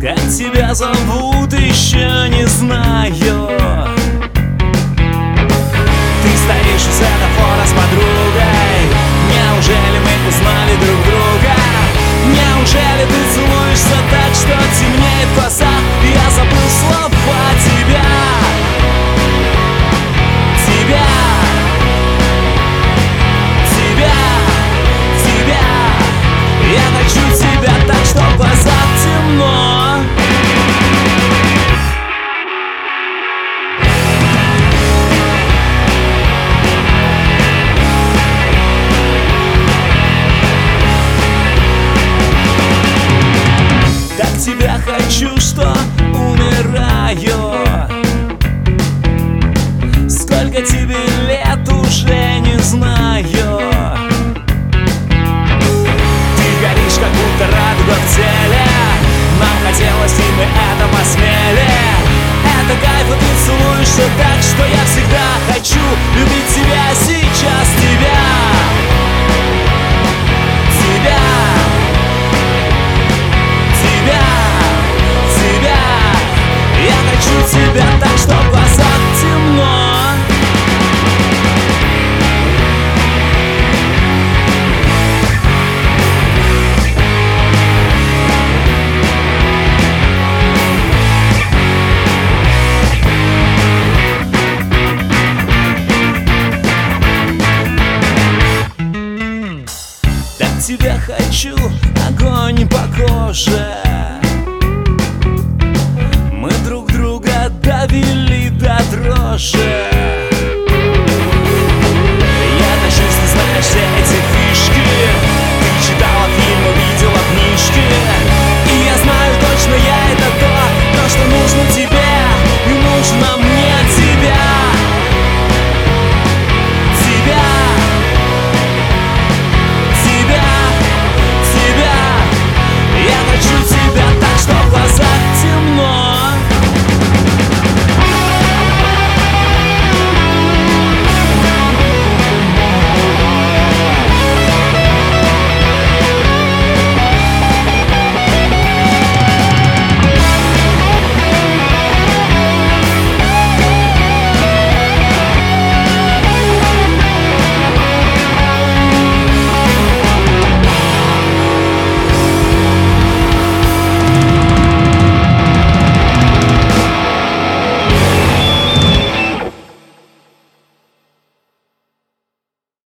Как тебя зовут, еще не знаю. Ты стоишь у светофора с подругой. Неужели мы узнали друг друга? Неужели ты целуешься так, что темнеет в глазах? Я забыл слова тебя. Я хочу тебя так, что в глазах темно. Так тебя хочу, что умираю. Сколько тебе лет, уже не знаю.